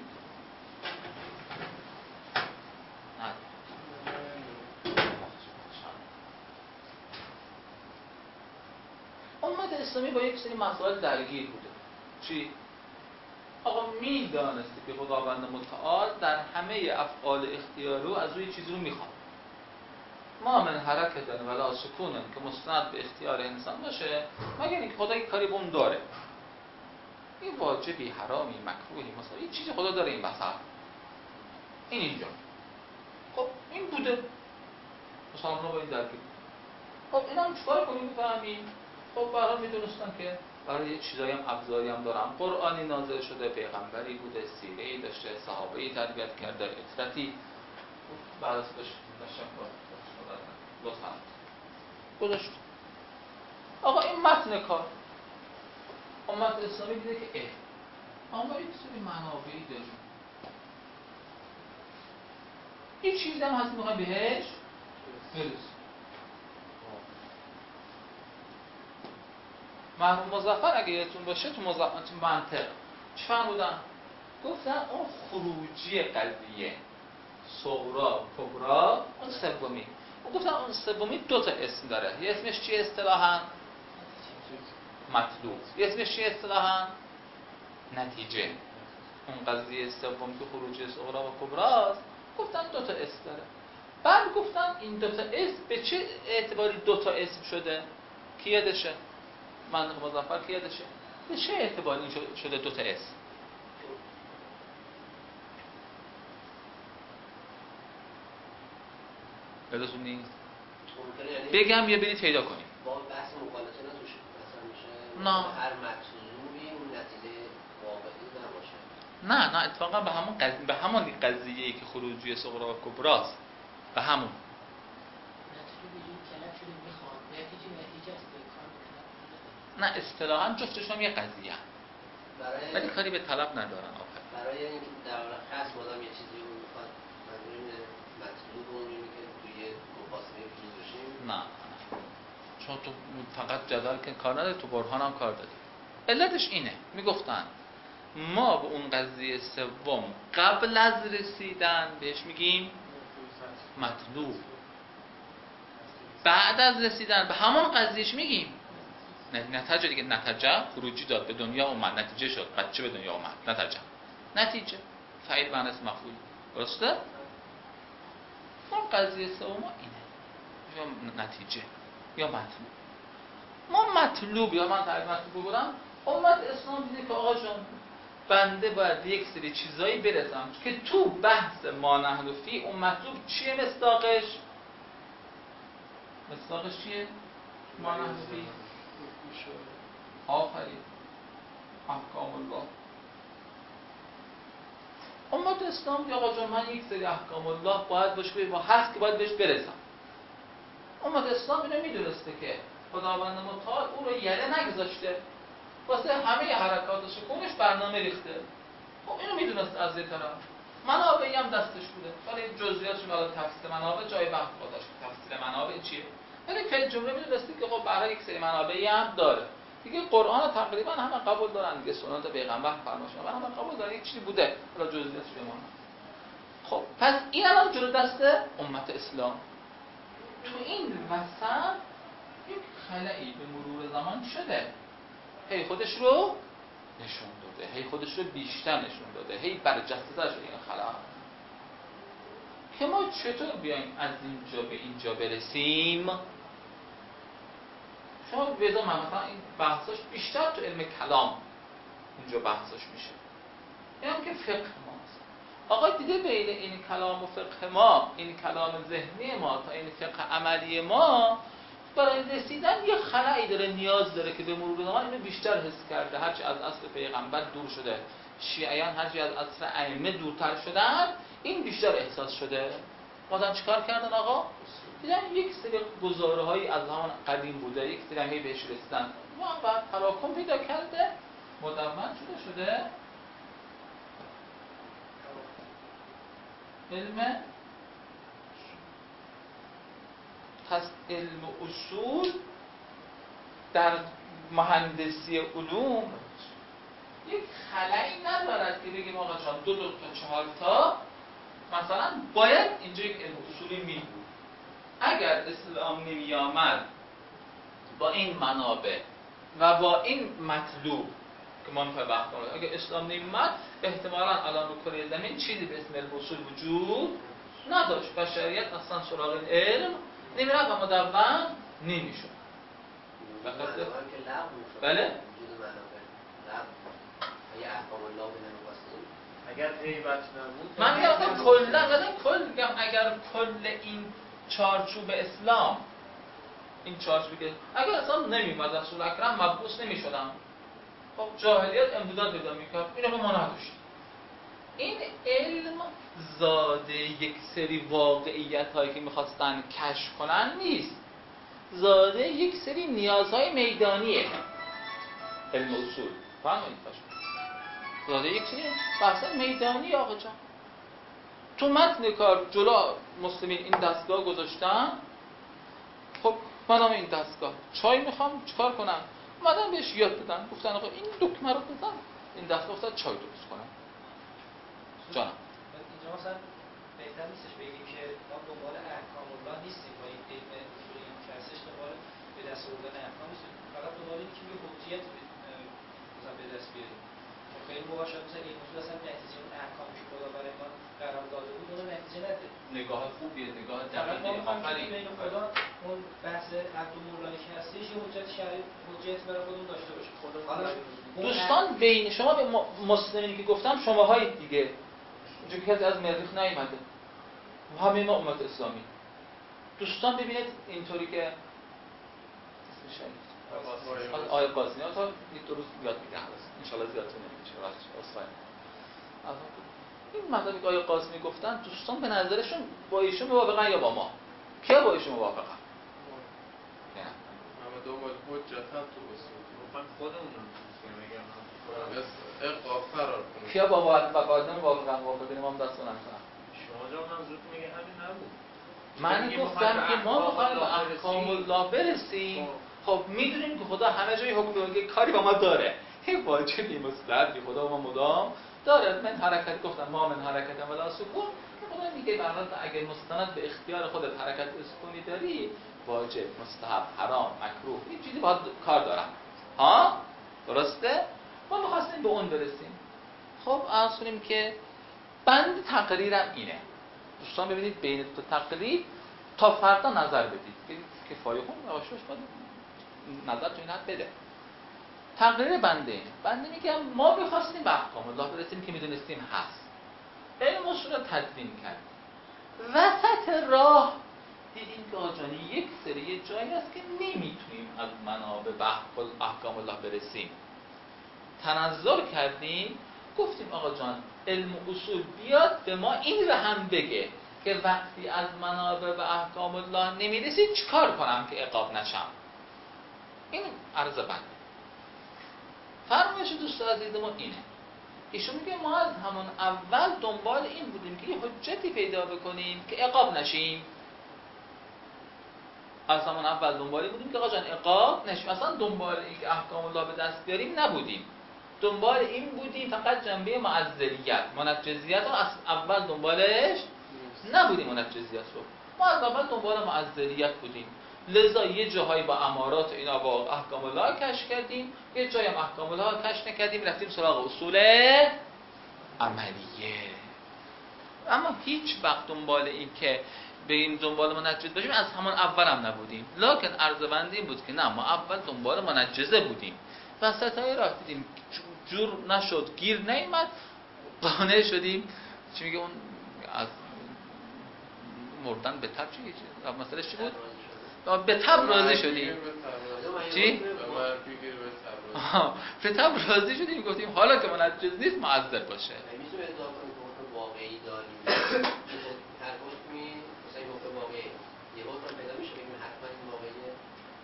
امت اسلامی با یک سری مسائل درگیر بوده. چی؟ آقا میدانسته که خداوند متعال در همه افعال اختیاری از روی چیزی رو میخواد. ما من حرکت ولا سکون که مستند به اختیار انسان باشه مگر اینکه خدا یک کاری به اون داره. این واجبی، حرامی، مکروهی، مثلا این چیزی خدا داره این وسط. این اینجا. خب این بوده. مسلمان‌ها با این درگیر. خب اینا هم چیکار کنیم بفهمیم؟ خب برای میدونستن که برای یه چیزایی هم ابزاری هم دارن. قرآنی نازل شده، پیغمبری بوده، سیره‌ای داشته، صحابه‌ای تربیت کرده، اطرتی بعد از لطفاً گذاشت. آقا این متن کار امت اسلامی دیده که آقا یک سری منابعی داریم، این چیزی هم هست میخوایم بهش برسیم. مرحوم مظفر اگه یادتون باشه تو منطق چی فرمودن؟ گفتن اون خروجی قضیه صغرا کبرا اون سومی، گفتن اون سومی دو تا اسم داره. یه اسمش چیه اصطلاحاً؟ مطلوب. یه اسمش چیه اصطلاحاً؟ نتیجه. اون قضیه سوم که خروجی صغرا و کبراست گفتن دو تا اسم داره. بعد گفتن این دو تا اسم به چه اعتباری دو تا اسم شده؟ کی یادشه؟ منطق مظفر کی یادشه؟ به چه اعتباری شده دو تا اسم؟ یادتون نیست؟ بگم یا برید پیدا کنید. با بحث مقالطه نتوش مثلا میشه نه. هر مطلوبی اون نتیجه واقعی نباشه. نه اتفاقا به همون قضیه‌ای که خروجی صغرا و کبراست، به همون. نه اصطلاحاً جفتشون یه قضیه ولی کاری به طلب ندارن. برای اینکه در واقع خاص مادام یه چیزی رو میخواد منظور مطلوب اون اینه که توی مقاسمه پیروز بشیم. نه چون تو فقط جدول که کار نداره، تو برهان هم کار داری. علتش اینه میگفتن ما به اون قضیه سوم قبل از رسیدن بهش میگیم مطلوب، بعد از رسیدن به همون قضیهش میگیم نتیجه. دیگه نتیجه خروجی داد، به دنیا اومد، نتیجه شد، بچه به دنیا اومد، نتیجه فعیل معنی اسم مفعول. درسته؟ اون قضیه سوم اینه یا نتیجه یا مطلوب. ما مطلوب یا من تعریف مطلوب بگم، امت اسلام دیده که آقا جان بنده باید یک سری چیزایی برسم که تو بحث ما نحن فی اون مطلوب چیه؟ مصداقش چیه؟ ما نحن فی آفرین احکام الله. امت اسلام یا آقا جان من یک سری احکام الله باید باشه با هست که باید بهش برسم. امت اسلام اینو میدونسته که خداوند متعال او رو یله نگذاشته، واسه همه حرکات سکونش برنامه ریخته. خب اینو میدونست از یه طرف، منابعی هم دستش بوده ولی جزئیاتش حالا تفصیل منابع جای بحث داشت. تفصیل منابع چیه؟ ولی فعل جمله میدونستی که خب برای یک سری منابعی هم داره. دیگه قرآن تقریبا همه قبول دارن دیگه، سنت پیغمبر فرمایشات همه قبول دارن، یک چیزی بوده حالا جزئیاتش بمونه. خب پس این الان جلو دست امت اسلام. تو این وسط یک خلایی به مرور زمان شده، هی خودش رو نشون داده، هی خودش رو بیشتر نشون داده، هی برجسته تر شده این خلا. که ما چطور بیایم از اینجا به اینجا برسیم؟ شما بذار من مثلا این بحثاش بیشتر تو علم کلام اینجا بحثاش میشه. این هم که فقه ماست. آقا دیده بین این کلام و فقه ما، این کلام ذهنی ما تا این فقه عملی ما، برای رسیدن یه خلایی داره، نیاز داره که به مرور زمان اینو بیشتر حس کرده. هرچی از اصل پیغمبر دور شده، شیعیان هرچی از اصل ائمه دورتر شدن، این بیشتر احساس شده. بازم چیکار کردن آقا؟ دیدن یک سری گزاره‌هایی از همان قدیم بوده، یک سری هی بهش رسیدن و بعد تراکم پیدا کرده، مدون شده علم. پس علم اصول در مهندسی علوم یک خلایی ندارد که بگیم آقا جان 2 تا 4 تا مثلا باید اینجا یک علم اصولی می بود. اگر اسلام نمی آمد با این منابع و با این مطلوب که ما میخوایم وقت کنیم، اگر اسلام نمی آمد احتمالاً الان رو کره زمین چیزی به اسم علم اصول وجود نداشت و شریعت اصلا سراغ این علم نمیرفت و مدون نمیشد. بله؟ اگر غیبت نبود من میگم کل میگم اگر کل این چارچوب اسلام، این چارچوبی که اگر اسلام نمیومد رسول اکرم مبعوث نمیشدن، خب جاهلیت امتداد پیدا میکرد، اینو ما نداشتیم. این علم زاده یک سری واقعیت هایی که میخواستن کشف کنن نیست، زاده یک سری نیازهای میدانیه. علم اصول فهمید؟ زاده یک سری بحث میدانی. آقا جان تو متن کار جلو مسلمین این دستگاه گذاشتن، خب منم این دستگاه چای میخوام چیکار کنم، اومدن بهش یاد دادن، گفتن آقا این دکمه رو بزن، این دستگاه افتاد چای درست کنم. جانم اینجا مثلا بهتر نیستش بگیم که ما دنبال احکام الله نیستیم، با این علم اصولی هم که هستش دنبال به دست آوردن احکام نیستیم، فقط دنبال اینه که یه حجیت مثلا به دست بیاریم. خیلی موقع شاید مثلا این موضوع اصلا نتیجه اون احکامی که خدا برای ما قرار داده بود اون نتیجه نده. نگاه خوبیه، نگاه فقط ما دقیقه. آفرین بین خدا اون بحث عبد و مولانی که هستش یه حجت شرعی حجت برای خودمون داشته باشه. دوستان بین شما به مسلمینی که گفتم شماهایید دیگه، چون کسی از مریخ نیومده، همه ما امت اسلامی. دوستان ببینید اینطوری که اسمش آقای قاسمی تا یک دو روز یاد میگم ان شاء الله زیادتون نمیشه راست. این مطلبی که آقای قاسمی گفتن دوستان به نظرشون با ایشون موافقن یا با ما؟ کیا با ایشون موافقن؟ نه همه دنبال حجت هم تو اصول من خودمون میگم اقاف قرار کنیم. کیا با قاعده موافقن امام دست کنن. شما جا منظور میگه همین نبود. من گفتم که ما میخوایم به احکام الله برسیم. خب میدونیم که خدا همه جای حکم کاری با ما داره، این واجبی مستحبی خدا با ما مدام داره. من حرکت گفتم ما من حرکت ولا سکون، که خدا میگه برات اگه مستند به اختیار خودت حرکت سکونی داری، واجب، مستحب، حرام، مکروه، این چیزی باید کار دارم. ها درسته؟ ما می‌خواستیم به اون برسیم. خب عرض کنیم که بند تقریرم اینه. دوستان ببینید بین دو تقریر تا فردا نظر بدید که کفایه کن نواشش باید نظر تو این حد بده. تقریر بنده میگم ما بخواستیم به احکام الله برسیم که میدونستیم هست، علم اصول رو تدوین کردیم، وسط راه دیدیم که آجانی یک سری جایی هست که نمیتونیم از منابع به احکام الله برسیم. تنظر کردیم، گفتیم آقا جان علم اصول بیاد به ما این رو هم بگه که وقتی از منابع به احکام الله نمیرسید چیکار کنم که عقاب نشم. این عرض بنده. فرمایش دوست عزیز ما اینه، ایشون میگه ما از همون اول دنبال این بودیم که یه حجتی پیدا بکنیم که عقاب نشیم. از همون اول دنبال این بودیم که آقا جان عقاب نشیم، اصلا دنبال این که احکام الله به دست بیاریم نبودیم. دنبال این بودیم فقط جنبه معزلیت، منجزیت رو از اول دنبالش نبودیم. منجزیت رو ما از اول دنبال معزلیت بودیم. لذا یه جاهایی با امارات و اینا با احکام الله کشف کردیم، یه جایی هم احکام الله کشف نکردیم، رفتیم سراغ اصول عملیه. اما هیچ وقت دنبال این که بریم دنبال منجز باشیم از همان اول هم نبودیم. لکن عرض بنده این بود که نه، ما اول دنبال منجزه بودیم، وسطای راه دیدیم جور نشد، گیر نیامد، قانع شدیم. چی میگه اون از مردن به تب چی مسئله چی بود؟ به تب راضی شدیم. چی؟ به تب راضی شدیم، گفتیم حالا که منجز نیست معذر باشه. میتونه ادعا کنیم که واقعی داریم هر حکمی مثلا حکم واقعی یه حکم پیدا میشه بگیم حتما این واقعیه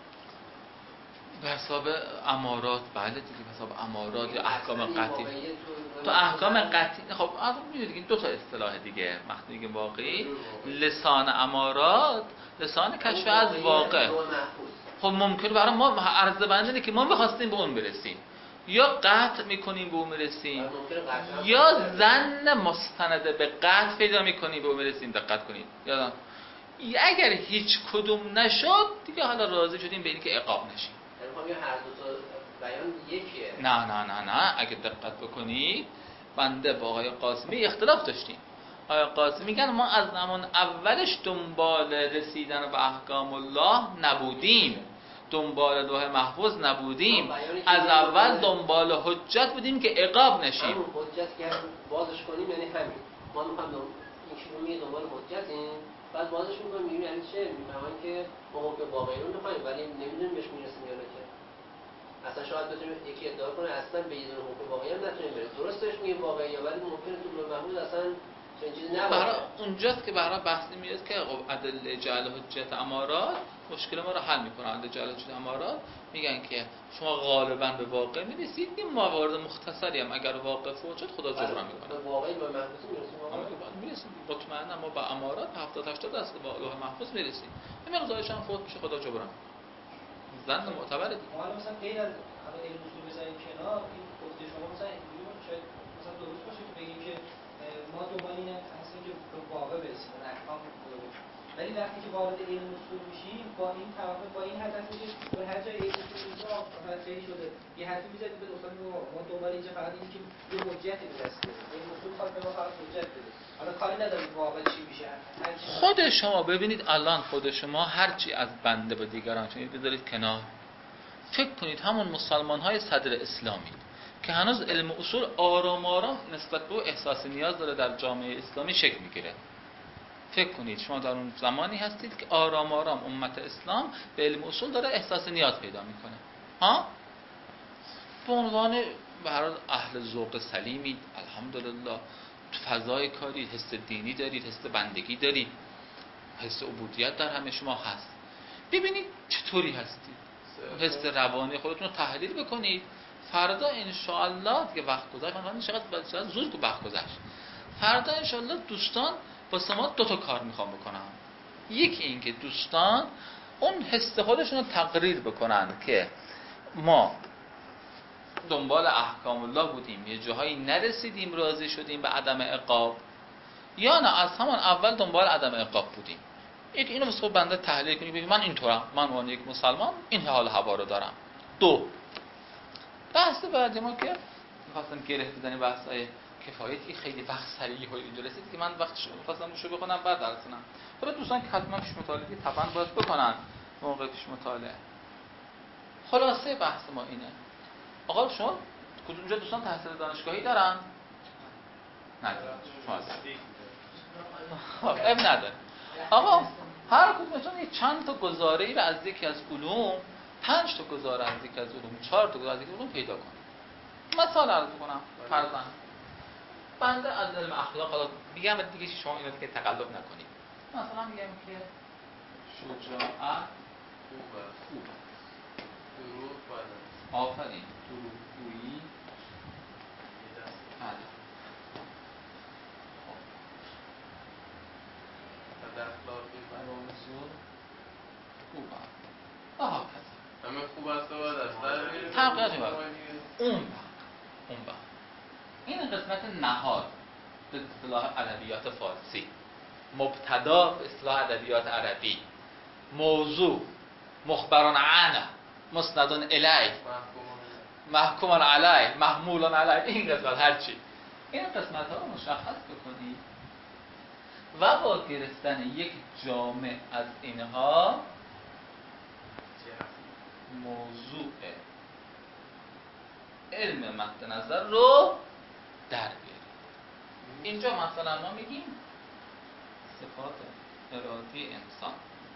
به حساب امارات. بله دیگه به حساب امارات یا احکام قطعی. تو احکام قطعی خب میدونید این دو تا اصطلاح دیگه. وقتی میگیم واقعی، لسان امارات لسان کشف از واقع. خب ممکنه برای ما عرض بنده که ما می‌خواستیم به اون برسیم، یا قطع میکنیم به اون برسیم، یا ظن مستند به قطع پیدا میکنیم به اون برسیم. دقت کنید یادم اگر هیچ کدوم نشد دیگه حالا راضی شدیم به اینکه عقاب نشیم. یعنی هر دو تا بیان یکیه. نه اگه دقت بکنید بنده با آقای قاسمی اختلاف داشتیم. آقای قاسمی میگن ما از زمان اولش دنبال رسیدن به احکام الله نبودیم، دنبال لوح محفوظ نبودیم، از اول دنبال حجت بودیم که عقاب نشیم. همون حجت که بازش کنیم یعنی همین ما میخوایم این شروع میگه دنبال حجتیم، بعد بازش میکنیم میگیم یعنی چه؟ میفهمن که ما حکم واقعی رو میخوایم ولی نمیدونیم بهش میرسیم یا نه. که اصلا شاید بتونیم یکی ادعا کنه اصلا به یه دونه حکم واقعی هم نتونیم بریم. درستش میگیم واقعی ولی ممکنه تو لوح محفوظ اصلا چنین چیزی نباشه. برای اونجاست که برای بحث میاد که ادله جعل حجت امارات مشکل ما رو حل میکنن. ادله جعل حجت امارات میگن که شما غالبا به واقع میرسید، این موارد مختصری هم اگر واقع فوت شد خدا جبران میکنه. به واقعی به محفوظ میرسیم مطمئنا ما با امارات 70-80 درصد با لوح محفوظ میرسیم. این مقدارش هم فوت میشه خدا جبران. زن معتبره دیگه. حالا مثلا غیر از حالا علم اصول بزنیم کنار، این گفته شما مثلا اینجوری شاید مثلا درست باشه که بگیم که ما دنبال این هستیم که به واقع برسیم، به احکام خدا برسیم. ولی وقتی که وارد علم اصول میشیم با این توافق با این هدف میشه به هر جای علم اصول اینجا مثلا خیلی شده یه حرفی میزنید به مثلا ما دنبال اینجا فقط اینه که یه حجتی به دست بیاریم. علم اصول خواهد به ما فقط حجت بده. حالا کاری نداریم واقعا چی میشه. خود شما ببینید الان خود شما هرچی از بنده با دیگران چنین بذارید کنار، فکر کنید همون مسلمان‌های صدر اسلامی که هنوز علم اصول آرام نسبت به احساس نیاز داره در جامعه اسلامی شکل میگیره. فکر کنید شما در اون زمانی هستید که آرام امت اسلام به علم اصول داره احساس نیاز پیدا میکنه. به عنوان برای اهل ذوق سلیمید، الحمدلله فضای کاری، حس دینی دارید، حس بندگی دارید، حس عبودیت در همه شما هست. ببینید چطوری هستید، حس روانی خودتون رو تحلیل بکنید. فردا انشاءالله که وقت گذشت، من چقدر زود که وقت گذشت، فردا انشاءالله دوستان واسه ما دو تا کار میخوام بکنم. یکی این که دوستان اون حس خودشون رو تقریر بکنن که ما دنبال احکام الله بودیم، یه جاهایی نرسیدیم، راضی شدیم به عدم عقاب، یا نه از همان اول دنبال عدم عقاب بودیم. اینو واسه بنده تحلیل کنید ببین من اینطورم، من عنوان یک مسلمان این حال هوا رو دارم. دو، بحث بعدی ما که می‌خواستم گره بزنیم بحث‌های کفایتی خیلی وقت سریع و اینجا رسید که من وقتش می‌خواستم روشو بخونم بعد درسونم. برای دوستان که حتما پیش مطالعه طبعا باید بکنن موقع پیش مطالعه. خلاصه بحث ما اینه. آقا شما کدوم جا دوستان تحصیل دانشگاهی دارن؟ ندارن. شما خب اب نداره. آقا هر کدومتون یه چند تا گزاره‌ای رو از یکی از علوم، 5 تا گزاره از یکی از علوم، 4 تا گزاره از یکی از علوم پیدا کنید. مثال عرض کنم فرضاً بنده از علم اخلاق حالا میگم دیگه شما اینا دیگه تقلب نکنید. مثلا میگم که شجاعت خوبه. دروغ بده. آفرین. دروغگویی بده. اخلاقی برامزور خوبه. آها کذا. همه خوب است و بعد از در میره. تقریبا اون این قسمت نهاد به اصطلاح ادبیات فارسی، مبتدا به اصطلاح ادبیات عربی، موضوع مخبران عنه، مسندون الیه، محکومون علیه، محمولون علیه، این قسمت هرچی این قسمت ها رو مشخص بکنید و با گرفتن یک جامع از اینها موضوع علم مد نظر رو در بیارید. اینجا مثلا ما میگیم صفات ارادی انسان.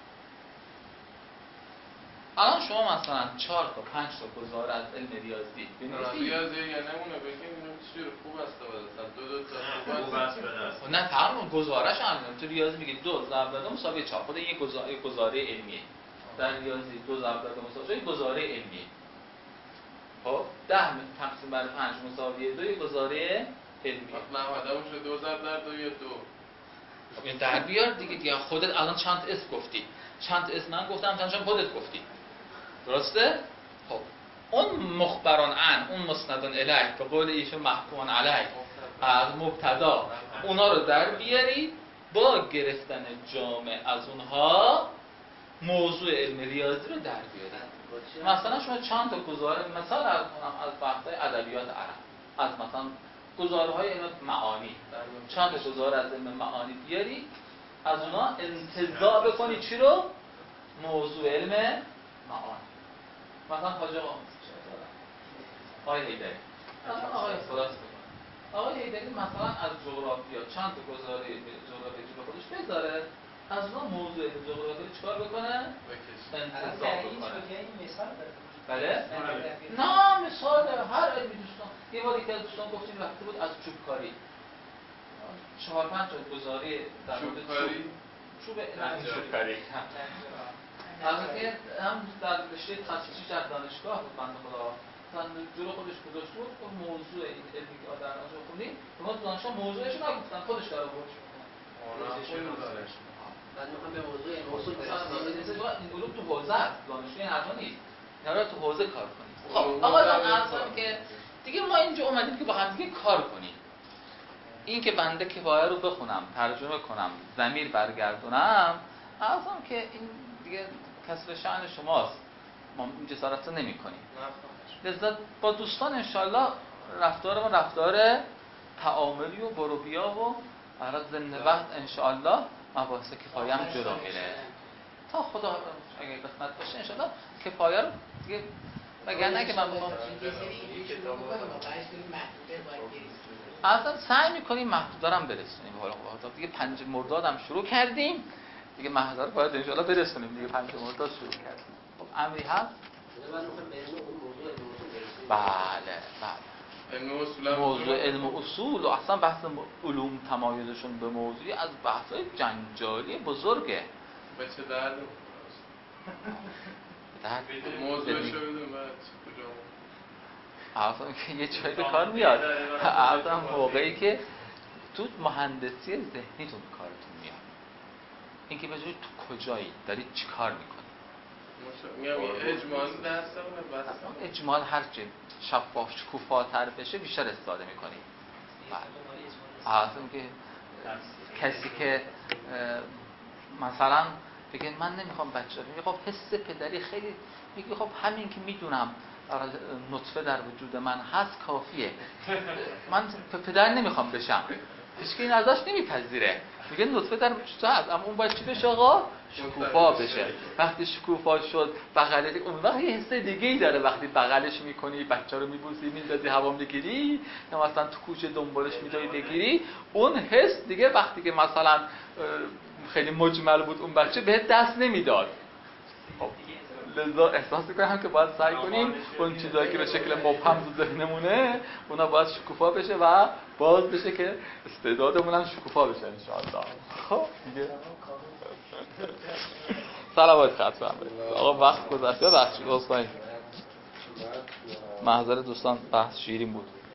الان شما مثلا 4 تا 5 تا گزاره از علم ریاضی بنویسید. ریاضی یا نمونه بگیم چی رو خوب است تا خوب است به دست. نه تمام گزارش هم تو ریاضی میگه 2 ضرب در 2 مساوی 4. خود یک گزاره علمیه. در ریاضی 2 ضرب در 2 مساوی گزاره علمیه. خب 10 تقسیم بر 5 مساوی 2 یک گزاره علمیه. محمدمون شد 2 ضرب در 2 یا 2. خب این در بیار دیگه خودت الان چند اسم گفتی؟ چند اسم من گفتم چند خودت گفتی. درسته؟ خب اون مخبران عن، اون مسندون الیه به قول ایشون محکومون علیه از مبتدا اونا رو در بیاری با گرفتن جامع از اونها موضوع علم ریاضی رو در بیاری. مثلا شما چند تا گزاره مثلا از بحث‌های ادبیات عرب، از مثلا گزاره‌های علم معانی، چند تا گزاره از علم معانی بیاری از اونها انتزاع بکنی چی رو؟ موضوع علم معانی. مثلا حاج آقای هیدری آقای خلاص بکنه آقای هیدری مثلا از جغرافیا چند تا گزاره جغرافی جلو خودش بذاره از اونها موضوع جغرافی چیکار بکنه؟ انتزاع بکنه. بله؟ نه مثال هر علمی دوستان. یه بار یکی از دوستان گفتیم رفته بود از چوبکاری 4-5 تا گزاره در مورد چوبکاری البته هم در رشته تخصصی در دانشگاه بود بنده خدا مثلا جلو خودش گذاشته بود که موضوع این علمی که در آنجا خوندیم به ما دانشجو موضوعش رو نگفتن خودش در آورد. بعد میخوام به موضوع موضوع برسیم. این علوم تو حوزه است، دانشجو این حرفا نیست. اینا تو حوزه کار کنید. خب آقا جان عرضم که دیگه ما اینجا اومدیم که با هم دیگه کار کنیم. این که بنده کفایه رو بخونم، ترجمه کنم، ضمیر برگردونم، عرضم که این دیگه کسر شأن شماست. ما این جسارت رو نمی‌کنیم. لذا با دوستان انشالله رفتار ما رفتار تعاملی و بروبیا و برای ضمن وقت انشالله مباحث کفایه هم جلو میره. تا خدا اگه قسمت باشه انشالله کفایه رو دیگه وگرنه که من بخوام اصلا سعی میکنیم محدوده رو هم برسونیم. حالا دیگه 5 مرداد هم شروع کردیم دیگه محدوده رو باید انشالله برسونیم دیگه 5 مرداد شروع کردیم. خب امری هست؟ بله موضوع علم اصول و اصلا بحث علوم تمایزشون به موضوعی از بحث‌های جنجالی بزرگه. به چه درد؟ موضوعش رو بدون بعد کجا؟ اصلا که یه جایی به کار میاد. اصلا موقعی که تو مهندسی ذهنیتون کارتون میاد. اینکه ببینید تو کجایی دارید چی کار میکنید. میگم اجمالی درسمونه بس. اجمال هر چه شفاف شکوفاتر بشه بیشتر استفاده میکنید. اصلا که کسی که مثلا بگه من نمیخوام بچه میگه خب حس پدری خیلی میگه خب همین که میدونم نطفه در وجود من هست کافیه من پدر نمیخوام بشم. هیچ کی این ازش نمیپذیره میگه نطفه در وجود هست اما اون باید چی بشه آقا؟ شکوفا بشه. وقتی شکوفا شد بغل اون وقت یه حس دیگه ای داره. وقتی بغلش میکنی بچه رو میبوسی میندازی هوا میگیری یا مثلا تو کوچه دنبالش میدوی بگیری اون حس دیگه وقتی که مثلا خیلی مجمل بود اون بچه بهت دست نمیداد. لذا احساس میکنم که باید سعی کنیم اون چیزایی که به شکل مبهم تو ذهنمونه اونا باید شکوفا بشه و باز بشه که استعدادمون هم شکوفا بشه ان شاء الله. خب دیگه صلوات ختم آقا وقت گذشته بخشید. محضر دوستان بحث شیرین بود.